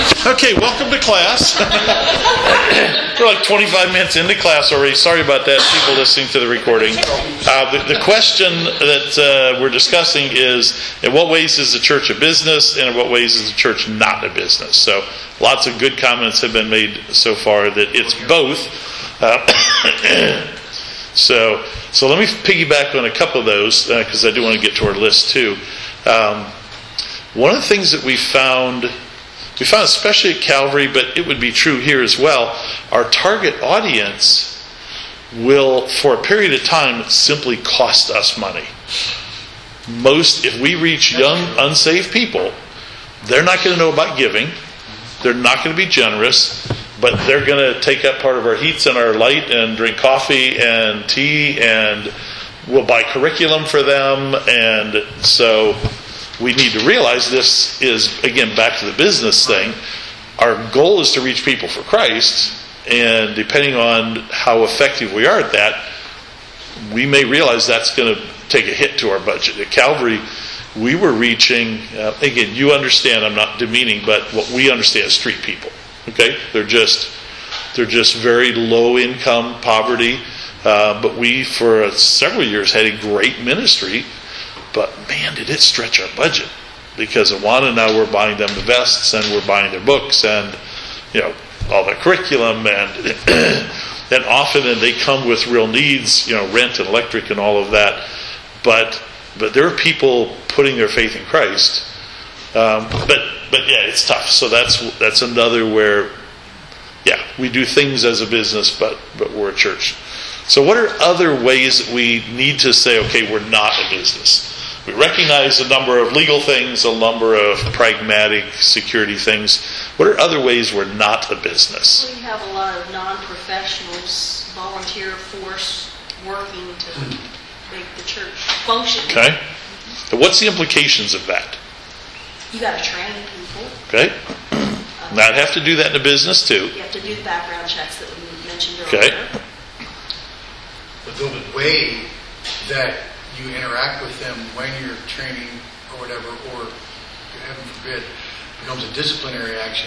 Okay, welcome to class. We're like 25 minutes into class already. Sorry about that, people listening to the recording. The question that we're discussing is, in what ways is the church a business, and in what ways is the church not a business? So lots of good comments have been made so far that it's both. So let me piggyback on a couple of those, because I do want to get to our list too. One of the things that we found especially at Calvary, but it would be true here as well, our target audience will, for a period of time, simply cost us money. If we reach young, unsaved people, they're not going to know about giving. They're not going to be generous, but they're going to take up part of our heats and our light and drink coffee and tea, and we'll buy curriculum for them. And so we need to realize this is, again, back to the business thing. Our goal is to reach people for Christ, and depending on how effective we are at that, we may realize that's going to take a hit to our budget. At Calvary, we were reaching, again, you understand, I'm not demeaning, but what we understand is street people. Okay? They're just very low income, poverty, but we, for several years, had a great ministry. But man, did it stretch our budget, because Awana and I were buying them the vests, and we're buying their books, and all their curriculum, and often they come with real needs, rent and electric and all of that. But there are people putting their faith in Christ. But yeah, it's tough. So that's another where, we do things as a business, but we're a church. So what are other ways that we need to say, okay, we're not a business? We recognize a number of legal things, a number of pragmatic security things. What are other ways we're not a business? We have a lot of non-professionals, volunteer force working to make the church function. Okay. And what's the implications of that? You got to train people. Okay. Not have to do that in a business too. You have to do the background checks that we mentioned earlier. Okay. But the way that you interact with them when you're training or whatever, or heaven forbid, becomes a disciplinary action.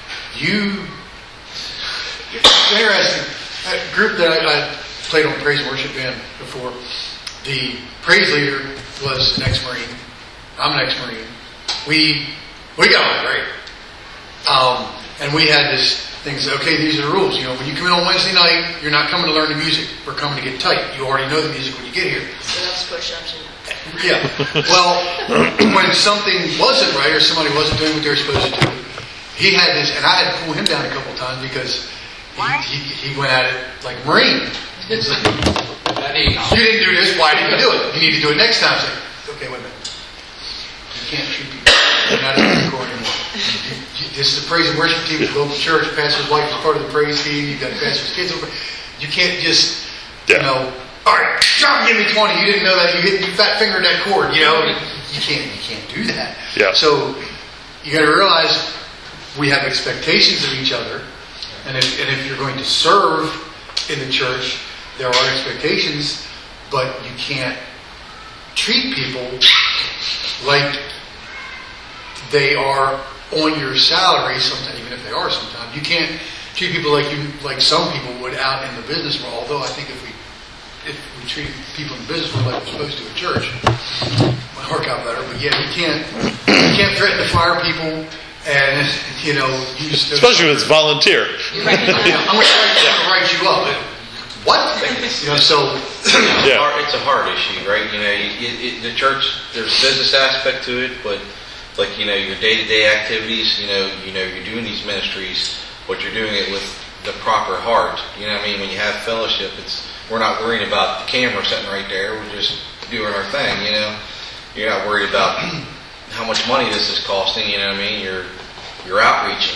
It's interesting. A group that I played on praise and worship band before, the praise leader was an ex-Marine. I'm an ex-Marine. We got on great. And we had this thing say, okay, these are the rules. When you come in on Wednesday night, you're not coming to learn the music. We're coming to get tight. You already know the music when you get here. So that's push-ups. Yeah. Well, when something wasn't right or somebody wasn't doing what they were supposed to do, he had this, and I had to pull him down a couple times because he went at it like Marine. It's like, you didn't do this, why didn't you do it? You need to do it next time. It's like, okay, wait a minute. You can't treat people. You're not in the Corps anymore. This is the praise and worship team of the local church. Pastor's wife is part of the praise team. You've got pastor's kids over. You can't just, all right, John, give me 20. You didn't know that. You fat fingered that chord. You can't do that. Yeah. So you got to realize we have expectations of each other, and if you're going to serve in the church, there are expectations, but you can't treat people like they are on your salary. Sometimes, even if they are, sometimes you can't treat people like some people would out in the business world. Although I think if we treat people in the business world like we're supposed to a church, it might work out better. But yeah, you can't threaten to fire people, and use those, especially if it's volunteer. I'm going to write you up. What? So it's a hard issue, right? The church, there's a business aspect to it, but like your day-to-day activities, you're doing these ministries, but you're doing it with the proper heart. You know what I mean? When you have fellowship, we're not worrying about the camera sitting right there. We're just doing our thing. You're not worried about how much money this is costing. You know what I mean? You're outreaching.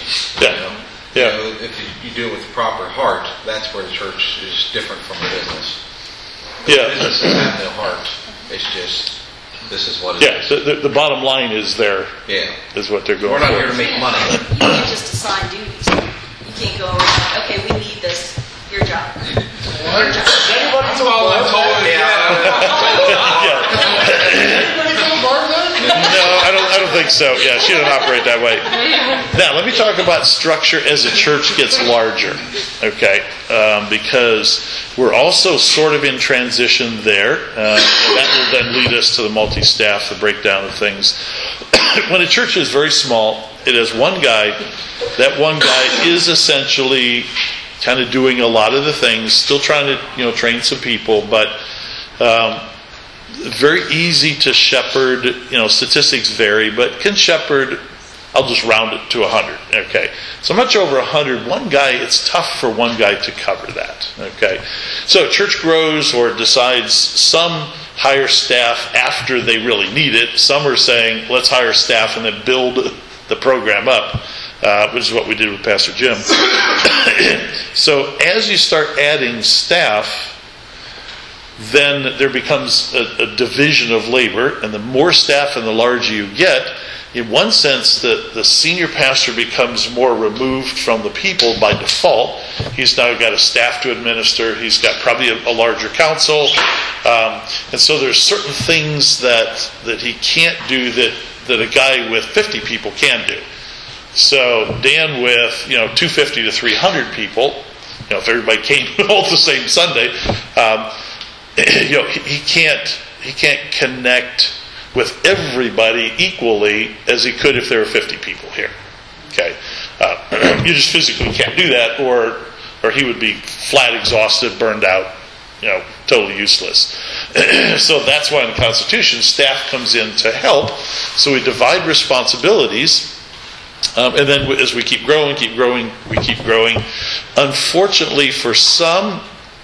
If you do it with the proper heart, that's where the church is different from a business. Businesses have no heart. It's just, this is what it is. The bottom line is is what they're going for. We're not here to make money. You can't just assign duties. You can't go around, okay, we need this. Your job. Your job. That's all I'm told. No, I don't think so. Yeah, she doesn't operate that way. Now, let me talk about structure as a church gets larger, okay? Because we're also sort of in transition there. And that will then lead us to the multi-staff, the breakdown of things. When a church is very small, it has one guy. That one guy is essentially kind of doing a lot of the things, still trying to train some people, but very easy to shepherd. Statistics vary, but can shepherd, I'll just round it to 100. Okay, so much over 100. One guy, it's tough for one guy to cover that. Okay, so church grows or decides some hire staff after they really need it. Some are saying, let's hire staff and then build the program up, which is what we did with Pastor Jim. So as you start adding staff, then there becomes a division of labor, and the more staff and the larger you get, in one sense, the senior pastor becomes more removed from the people by default. He's now got a staff to administer. He's got probably a larger council. And so there's certain things that he can't do that a guy with 50 people can do. So Dan with 250 to 300 people, if everybody came all the same Sunday, he can't connect with everybody equally as he could if there were 50 people here. Okay, you just physically can't do that, or he would be flat exhausted, burned out, totally useless. So that's why in the Constitution, staff comes in to help. So we divide responsibilities, and then as we keep growing, we keep growing. Unfortunately, for some,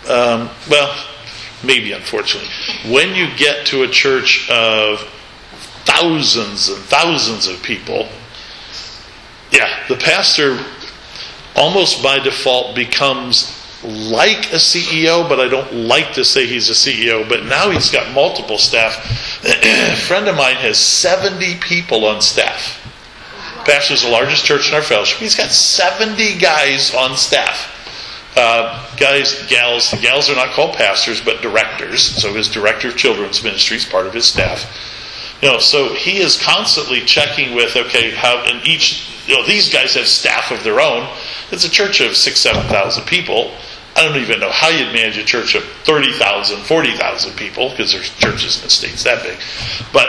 maybe unfortunately, when you get to a church of thousands and thousands of people, the pastor almost by default becomes like a CEO, but I don't like to say he's a CEO, but now he's got multiple staff. A friend of mine has 70 people on staff. Pastor's the largest church in our fellowship. He's got 70 guys on staff. Guys, gals. The gals are not called pastors, but directors. So his director of children's ministry is part of his staff. So he is constantly checking with, how in each, these guys have staff of their own. It's a church of 6,000-7,000 people. I don't even know how you'd manage a church of 30,000, 40,000 people, because there's churches in the States that big. But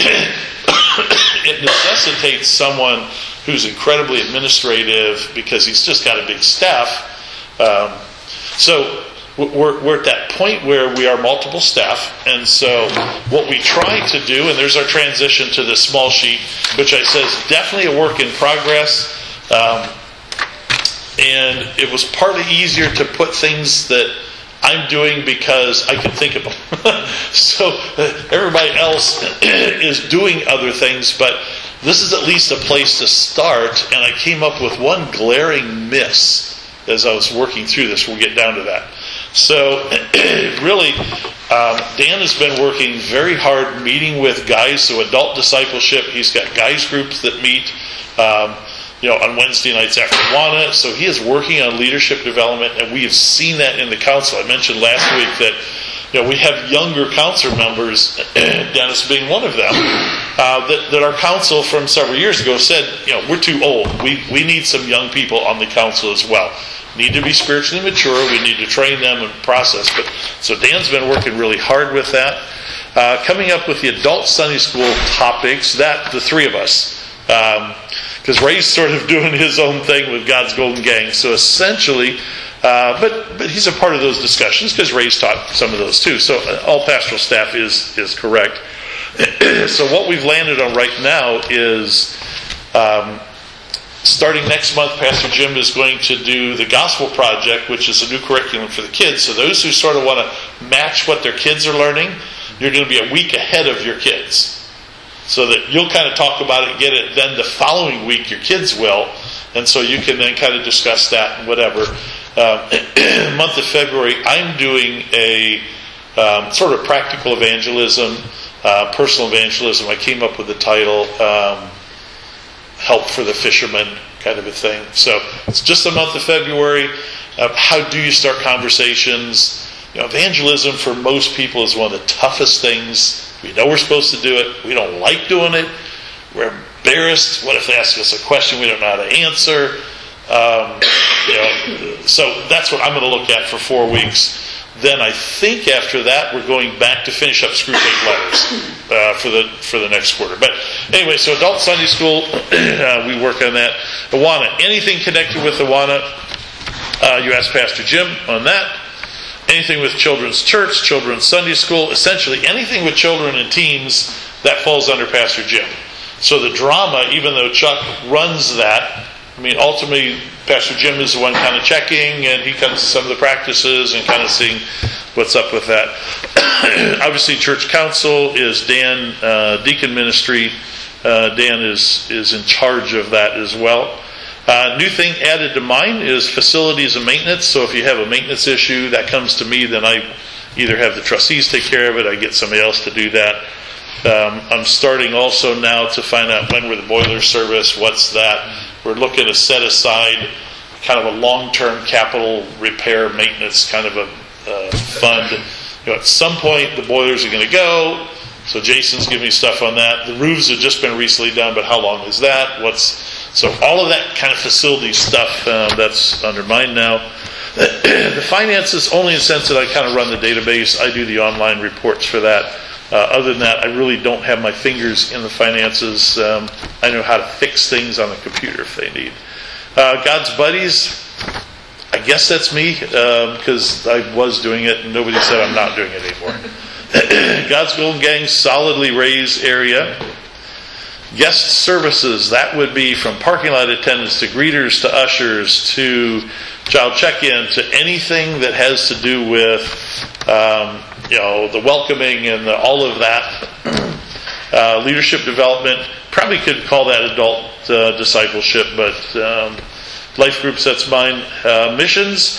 it necessitates someone who's incredibly administrative because he's just got a big staff. So we're at that point where we are multiple staff, and so what we try to do, and there's our transition to the small sheet, which I say is definitely a work in progress, and it was partly easier to put things that I'm doing because I can think of them. So everybody else is doing other things, but this is at least a place to start, and I came up with one glaring miss as I was working through this. We'll get down to that. So really, Dan has been working very hard meeting with guys, so adult discipleship. He's got guys groups that meet on Wednesday nights after Awana. So he is working on leadership development, and we have seen that in the council. I mentioned last week that we have younger council members, Dennis being one of them, that our council from several years ago said, we're too old. We need some young people on the council as well. Need to be spiritually mature. We need to train them and process. But so Dan's been working really hard with that. Coming up with the adult Sunday school topics, that the three of us, because Ray's sort of doing his own thing with God's Golden Gang. So essentially, but he's a part of those discussions because Ray's taught some of those too. So all pastoral staff is correct. So what we've landed on right now is starting next month, Pastor Jim is going to do the Gospel Project, which is a new curriculum for the kids. So those who sort of want to match what their kids are learning, you're going to be a week ahead of your kids. So that you'll kind of talk about it, get it, then the following week your kids will. And so you can then kind of discuss that and whatever. Month of February, I'm doing a sort of practical evangelism, personal evangelism. I came up with the title, Help for the Fisherman, kind of a thing. So it's just the month of February. How do you start conversations? Evangelism for most people is one of the toughest things. We know we're supposed to do it. We don't like doing it. embarrassed. What if they ask us a question we don't know how to answer? So that's what I'm going to look at for 4 weeks. Then I think after that we're going back to finish up Screwtape Letters for the next quarter. But anyway, so Adult Sunday School, we work on that. Awana, anything connected with Awana, you ask Pastor Jim on that. Anything with Children's Church, Children's Sunday School, essentially anything with children and teens, that falls under Pastor Jim. So the drama, even though Chuck runs that, I mean, ultimately, Pastor Jim is the one kind of checking, and he comes to some of the practices and kind of seeing what's up with that. Obviously, Church Council is Dan, Deacon Ministry. Dan is in charge of that as well. New thing added to mine is facilities and maintenance. So if you have a maintenance issue, that comes to me, then I either have the trustees take care of it, I get somebody else to do that. I'm starting also now to find out when were the boilers serviced, what's that. We're looking to set aside kind of a long-term capital repair maintenance kind of a fund. At some point, the boilers are going to go, so Jason's giving me stuff on that. The roofs have just been recently done, but how long is that? So all of that kind of facility stuff, that's under mine now. The finances, only in the sense that I kind of run the database. I do the online reports for that. Other than that, I really don't have my fingers in the finances. I know how to fix things on the computer if they need. God's Buddies, I guess that's me, because I was doing it and nobody said I'm not doing it anymore. God's Golden Gang, solidly raised area. Guest services, that would be from parking lot attendants to greeters to ushers to child check-in to anything that has to do with the welcoming and all of that. Leadership development, probably could call that adult discipleship, but life groups, that's mine. Missions,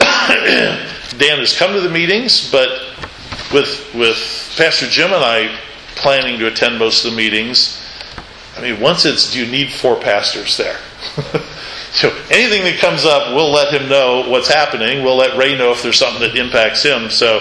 Dan has come to the meetings, but with Pastor Jim and I planning to attend most of the meetings, I mean, once it's, do you need 4 pastors there? So anything that comes up, we'll let him know what's happening. We'll let Ray know if there's something that impacts him. So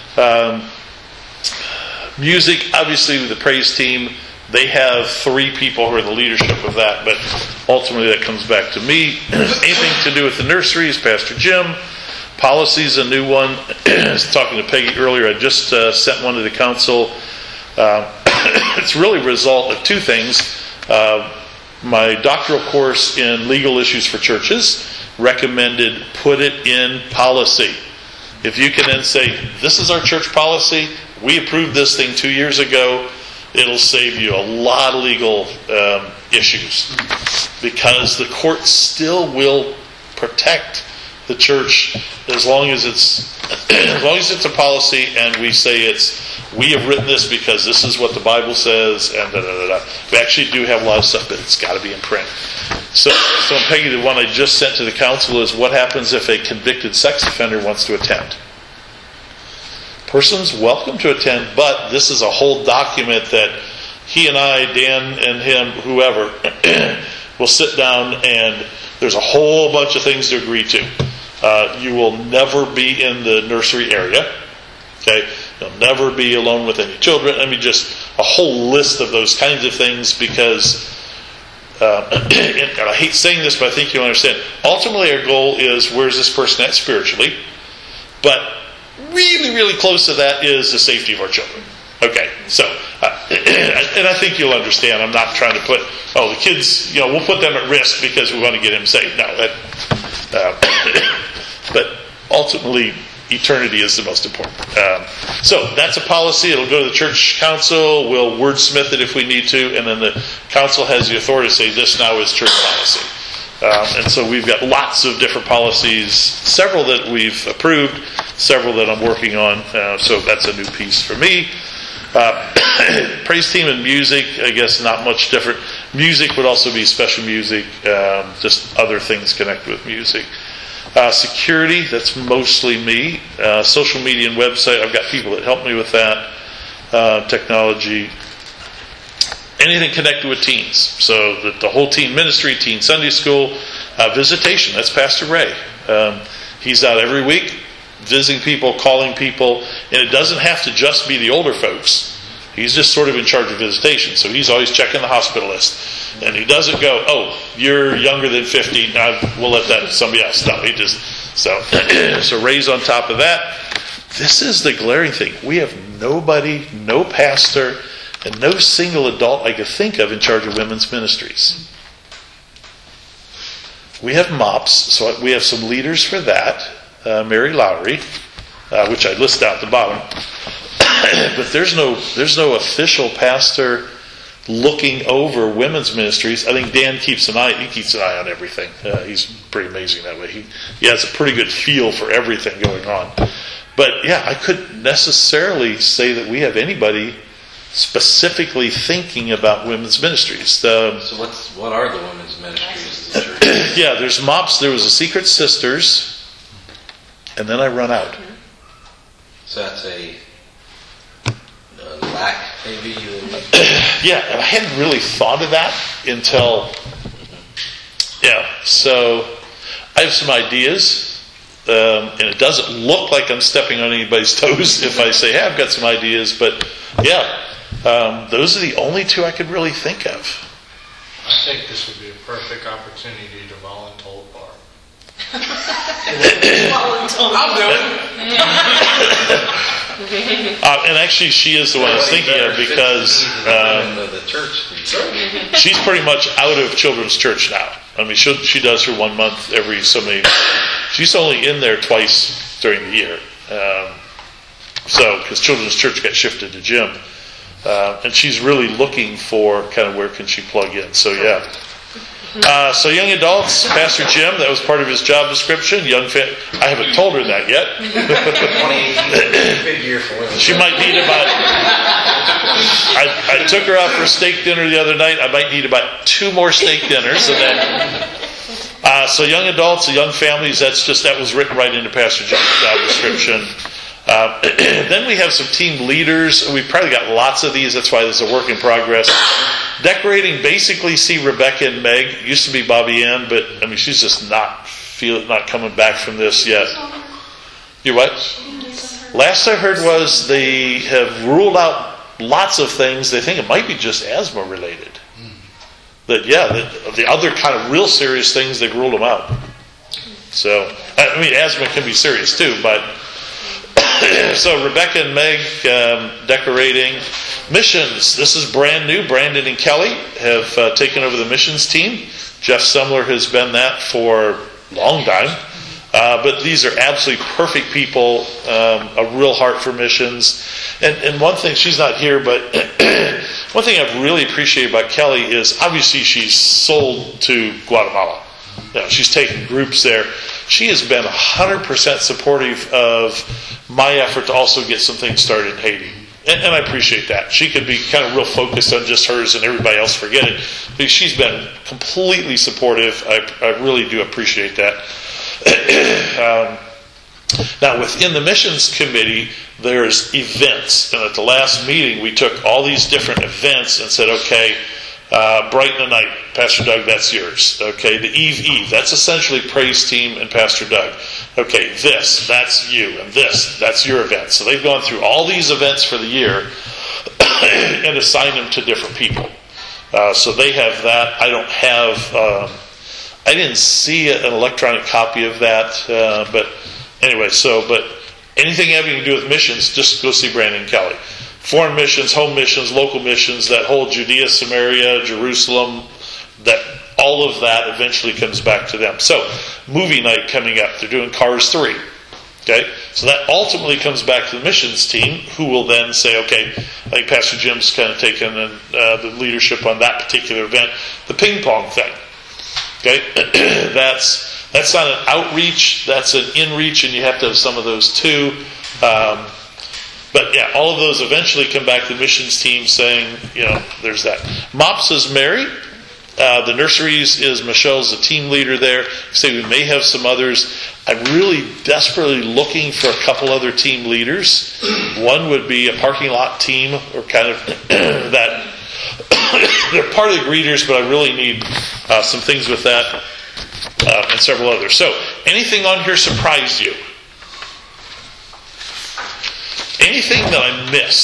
music, obviously with the praise team, they have 3 people who are the leadership of that, but ultimately that comes back to me. Anything to do with the nurseries, Pastor Jim. Policy's a new one. I was talking to Peggy earlier. I just sent one to the council. It's really a result of 2 things. My doctoral course in legal issues for churches recommended put it in policy. If you can then say, this is our church policy, we approved this thing 2 years ago, it'll save you a lot of legal issues. Because the court still will protect the church as long as it's a policy and we say we have written this because this is what the Bible says, and da-da-da-da. We actually do have a lot of stuff, but it's got to be in print. So Peggy, the one I just sent to the council is, what happens if a convicted sex offender wants to attend? Person's welcome to attend, but this is a whole document that he and I, Dan and him, whoever, will sit down, and there's a whole bunch of things to agree to. You will never be in the nursery area. Okay, you'll never be alone with any children. I mean, just a whole list of those kinds of things, because, and I hate saying this, but I think you'll understand. Ultimately, our goal is, where's this person at spiritually? But really, really close to that is the safety of our children. Okay, so, and I think you'll understand. I'm not trying to put, the kids, we'll put them at risk because we want to get him safe. No, but ultimately, eternity is the most important. So that's a policy. It'll go to the church council. We'll wordsmith it if we need to, and then the council has the authority to say this now is church policy. And so we've got lots of different policies, several that we've approved, several that I'm working on. So that's a new piece for me. Praise team and music, I guess not much different. Music would also be special music, just other things connected with music. Security, that's mostly me. Social media and website, I've got people that help me with that. Technology. Anything connected with teens. So the whole teen ministry, teen Sunday school. Visitation, that's Pastor Ray. He's out every week visiting people, calling people. And it doesn't have to just be the older folks. He's just sort of in charge of visitation, so he's always checking the hospital list. And he doesn't go, oh, you're younger than 50, now we'll let that somebody else. No, he just, so Ray's on top of that. This is the glaring thing. We have nobody, no pastor, and no single adult I could think of in charge of women's ministries. We have MOPS, so we have some leaders for that. Mary Lowry, which I list down at the bottom. But there's no official pastor looking over women's ministries. I think Dan keeps an eye on everything. He's pretty amazing that way. He has a pretty good feel for everything going on. But yeah, I couldn't necessarily say that we have anybody specifically thinking about women's ministries. So what are the women's ministries of the church? Yeah, there's MOPS. There was a Secret Sisters, and then I run out. So that's a lack, maybe? Yeah, and I hadn't really thought of that until... Yeah, so I have some ideas. And it doesn't look like I'm stepping on anybody's toes if I say, hey, I've got some ideas. But yeah, those are the only two I could really think of. I think this would be a perfect opportunity to volunteer bar. I'll do it. And actually, she is the one I was thinking of because the church. she's pretty much out of children's church now. I mean, she does her 1 month every so many. She's only in there twice during the year. So, because children's church got shifted to gym. And she's really looking for kind of where can she plug in. So, yeah. So young adults, Pastor Jim, that was part of his job description. I haven't told her that yet. 2018, big year for women. She might need about... I took her out for a steak dinner the other night. I might need about 2 more steak dinners. And then, so young adults, young families, that was written right into Pastor Jim's job description. Then we have some team leaders. We've probably got lots of these. That's why this is a work in progress. Decorating, basically see Rebecca and Meg. Used to be Bobby Ann, but I mean she's just not coming back from this yet. You what? Last I heard was they have ruled out lots of things. They think it might be just asthma related. That the other kind of real serious things they've ruled them out. So I mean asthma can be serious too, but. So Rebecca and Meg decorating. Missions. This is brand new. Brandon and Kelly have taken over the missions team. Jeff Sumler has been that for a long time. But these are absolutely perfect people. A real heart for missions. And one thing, she's not here, but one thing I've really appreciated about Kelly is obviously she's sold to Guatemala. She's taken groups there. She has been 100% supportive of my effort to also get some things started in Haiti. And I appreciate that. She could be kind of real focused on just hers and everybody else forget it. But she's been completely supportive. I really do appreciate that. Now, within the missions committee, there's events. And at the last meeting, we took all these different events and said, okay, Brighten the Night, Pastor Doug, that's yours. Okay, the Eve, that's essentially Praise Team and Pastor Doug. Okay, that's you, and that's your event. So they've gone through all these events for the year and assigned them to different people. So they have that. I don't have, I didn't see an electronic copy of that, but anyway, but anything having to do with missions, just go see Brandon Kelly. Foreign missions, home missions, local missions, that whole Judea, Samaria, Jerusalem, that all of that eventually comes back to them. So, movie night coming up. They're doing Cars 3. Okay? So that ultimately comes back to the missions team, who will then say, okay, I think Pastor Jim's kind of taken the leadership on that particular event. The ping pong thing. Okay? That's not an outreach, that's an in-reach, and you have to have some of those too. But yeah, all of those eventually come back to the missions team saying, there's that. MOPS is Mary. The nurseries is Michelle's the team leader there. Say we may have some others. I'm really desperately looking for a couple other team leaders. One would be a parking lot team, or kind of that. They're part of the greeters, but I really need some things with that and several others. So, anything on here surprise you? Anything that I missed?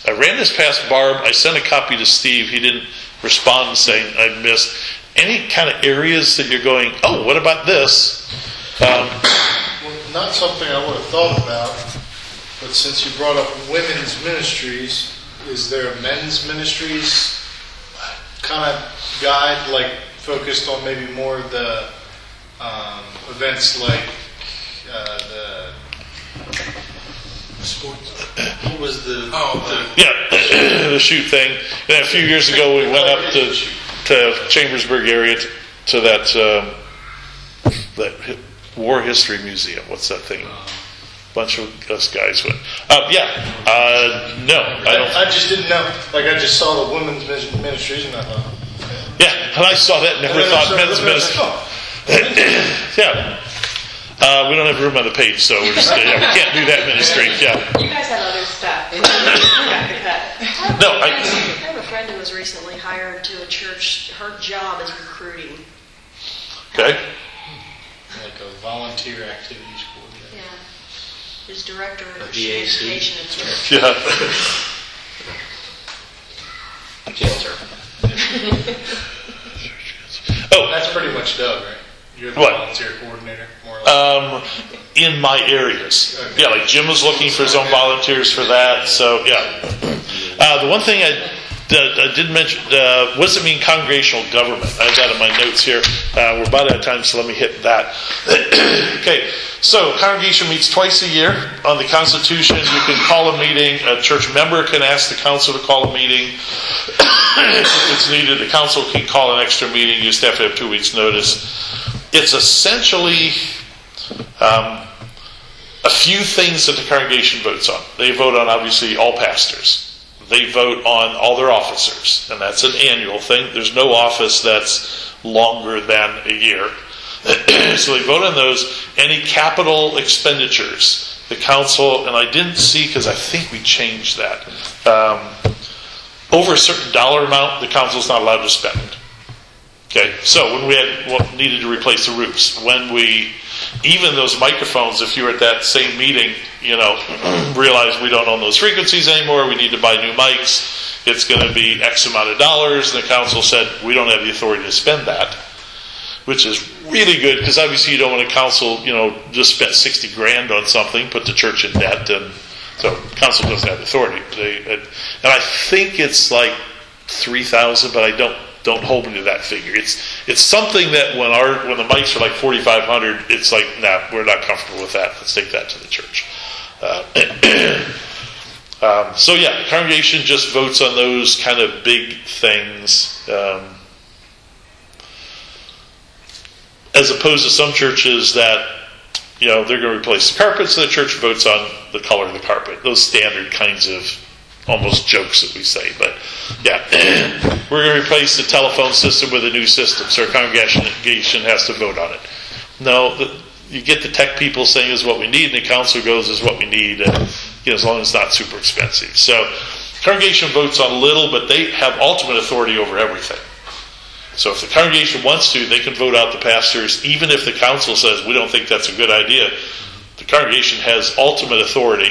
I ran this past Barb. I sent a copy to Steve. He didn't respond saying I missed. Any kind of areas that you're going, oh, what about this? Well, not something I would have thought about, but since you brought up women's ministries, is there a men's ministries kind of guide, like focused on maybe more of the events like the sports? What was the the shoot thing? And a few years ago, we went up to Chambersburg area to that War History Museum. What's that thing? Bunch of us guys went. No, I don't. I just didn't know. Like I just saw the women's ministries, and I thought, yeah, and I saw that. Never thought men's ministry. Yeah. We don't have room on the page, so we're just we can't do that ministry. Yeah. You guys have other stuff. No, I have a friend who was recently hired to a church. Her job is recruiting. Okay. like a volunteer activities coordinator. Yeah. Who's director of A Christian VAC? education at church. Yeah. Cancer. Oh, That's pretty much Doug, right? You're the What? volunteer coordinator, more or less. In my areas. Okay. Yeah, like Jim was looking for his own volunteers for that. So, yeah. The one thing I did mention, what does it mean congregational government? I have that in my notes here. We're about out of time, so let me hit that. Okay, so congregation meets twice a year. On the Constitution, you can call a meeting. A church member can ask the council to call a meeting. If it's needed, the council can call an extra meeting. You just have to have 2 weeks' notice. It's essentially a few things that the congregation votes on. They vote on, obviously, all pastors. They vote on all their officers, and that's an annual thing. There's no office that's longer than a year. So they vote on those. Any capital expenditures, the council, and I didn't see, because I think we changed that, over a certain dollar amount, the council's not allowed to spend. Okay, so when we needed to replace the roofs, when we, even those microphones, if you were at that same meeting, realize we don't own those frequencies anymore, we need to buy new mics, it's going to be X amount of dollars, and the council said, we don't have the authority to spend that, which is really good, because obviously you don't want a council, just spend $60,000 on something, put the church in debt, and so council doesn't have authority. And I think it's like 3,000, but I don't hold me to that figure. It's something that when the mics are like 4,500, it's like, nah, we're not comfortable with that. Let's take that to the church. So yeah, the congregation just votes on those kind of big things, as opposed to some churches that they're going to replace the carpet, so the church votes on the color of the carpet. Those standard kinds of almost jokes that we say, but yeah. We're going to replace the telephone system with a new system, so our congregation has to vote on it. No, you get the tech people saying is what we need, and the council goes is what we need, as long as it's not super expensive. So congregation votes on little, but they have ultimate authority over everything. So if the congregation wants to, they can vote out the pastors, even if the council says we don't think that's a good idea. The congregation has ultimate authority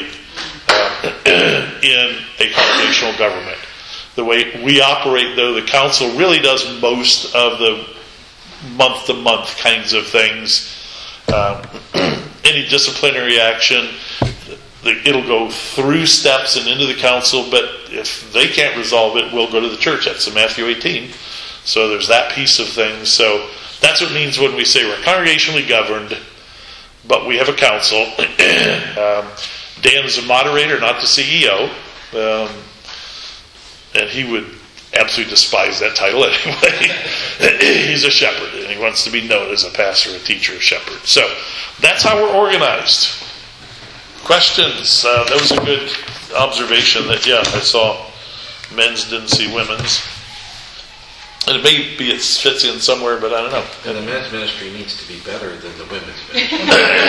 in a congregational government. The way we operate, though, the council really does most of the month-to-month kinds of things. Any disciplinary action, it'll go through steps and into the council, but if they can't resolve it, we'll go to the church. That's in Matthew 18. So there's that piece of things. So that's what it means when we say we're congregationally governed, but we have a council. Dan is a moderator, not the CEO. And he would absolutely despise that title anyway. He's a shepherd, and he wants to be known as a pastor, a teacher, a shepherd. So that's how we're organized. Questions? That was a good observation that, I saw men's, didn't see women's. And it may be it fits in somewhere, but I don't know. And the men's ministry needs to be better than the women's ministry.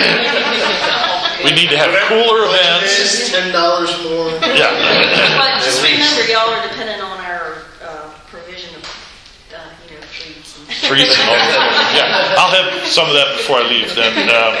We need to have cooler events. $10 more. Yeah. But just remember, y'all are dependent on our provision of, treats and Treats and all that. Yeah, I'll have some of that before I leave. Then,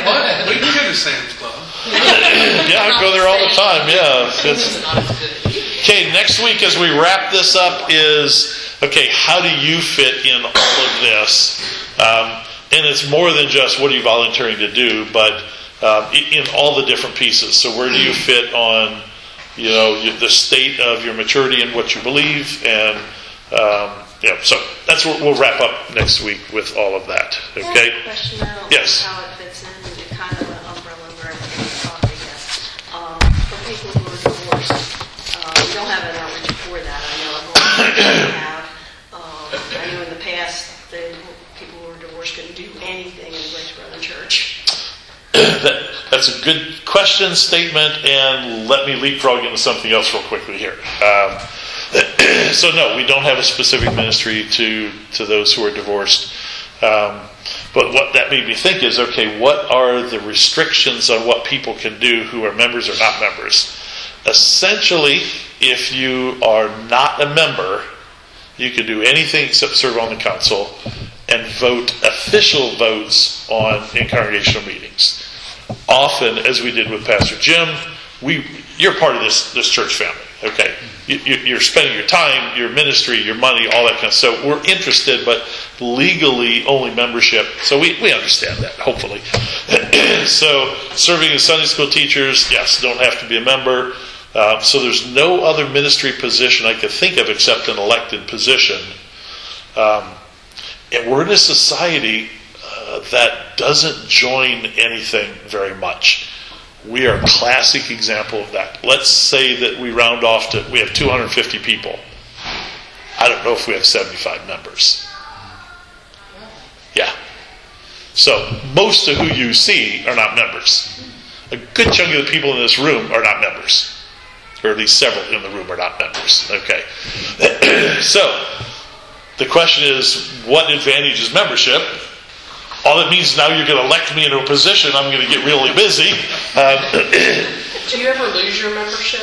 We can go to Sam's Club. I go there all the time. Yeah, Okay, next week as we wrap this up is, okay, how do you fit in all of this? And it's more than just what are you volunteering to do, but in all the different pieces. So where do you fit on, the state of your maturity and what you believe, and so that's what we'll wrap up next week with all of that. Okay. I have a question though, Yes. how it fits in, kind of an umbrella over everything we're talking about. For people who are divorced, we don't have an outreach for that. I know we have. I know in the past, people who were divorced couldn't do anything in the Grace Brethren Church. That's a good question, statement, and let me leapfrog into something else real quickly here. So no, we don't have a specific ministry to those who are divorced. But what that made me think is, okay, what are the restrictions on what people can do who are members or not members? Essentially, if you are not a member, you can do anything except serve on the council and vote official votes in congregational meetings. Often, as we did with Pastor Jim, you're part of this church family, okay? You're spending your time, your ministry, your money, all that kind of stuff. So we're interested, but legally only membership. So we understand that, hopefully. So serving as Sunday school teachers, yes, don't have to be a member. So there's no other ministry position I could think of except an elected position. And we're in a society that doesn't join anything very much. We are a classic example of that. Let's say that we round off to, we have 250 people. I don't know if we have 75 members. Yeah. So most of who you see are not members. A good chunk of the people in this room are not members. Or at least several in the room are not members. Okay. So the question is, what advantage is membership? All it means is now you're going to elect me into a position. I'm going to get really busy. Do you ever lose your membership?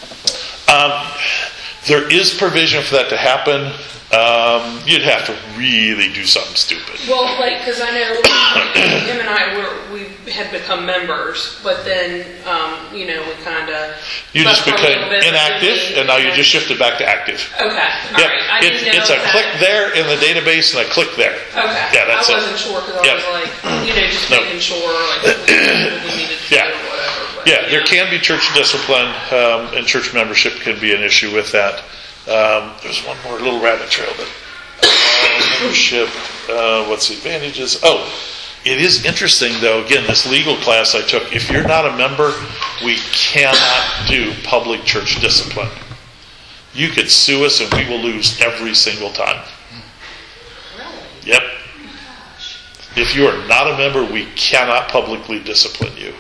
There is provision for that to happen. You'd have to really do something stupid. Well, like, because I know him and I, we had become members, but then, we kind of... You just became inactive, and now you just shifted back to active. Okay, all Yep. right. I didn't know It's a that. click there in the database, and a click there. Okay. Yeah, that's I wasn't sure, because I Yep. was like, just No. making sure, like, what we needed to Yeah. do or whatever. But, Yeah, there can be church discipline, and church membership can be an issue with that. There's one more little rabbit trail, but membership, what's the advantages? Oh, it is interesting, though, again, this legal class I took, if you're not a member, we cannot do public church discipline. You could sue us and we will lose every single time. Yep. If you are not a member, we cannot publicly discipline you.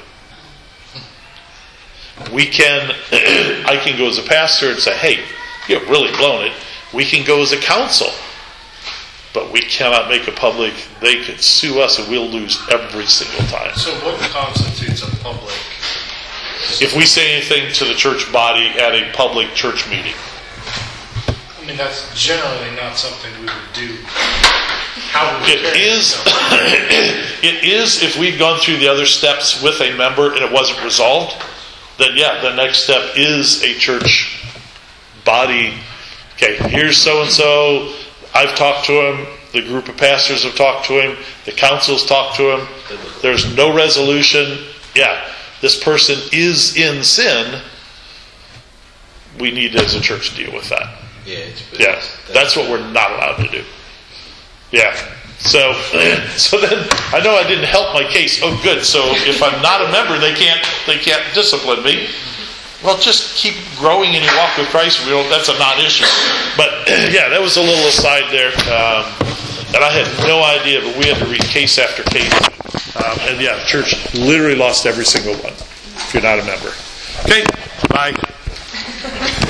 I can go as a pastor and say, hey, you've really blown it. We can go as a council. But we cannot make a public, they could sue us and we'll lose every single time. So what constitutes a public? If we say anything to the church body at a public church meeting. I mean, that's generally not something we would do. How would we It is, it is if we've gone through the other steps with a member and it wasn't resolved, then yeah, the next step is a church body. Okay, here's so-and-so. I've talked to him. The group of pastors have talked to him. The council's talked to him. There's no resolution. Yeah, this person is in sin. We need to, as a church, deal with that. Yeah, that's what we're not allowed to do. Yeah. So then I know I didn't help my case. Oh, good. So if I'm not a member, they can't discipline me. Well, just keep growing in your walk with Christ. That's a non-issue. But yeah, that was a little aside there. And I had no idea, but we had to read case after case. And yeah, the church literally lost every single one if you're not a member. Okay, bye.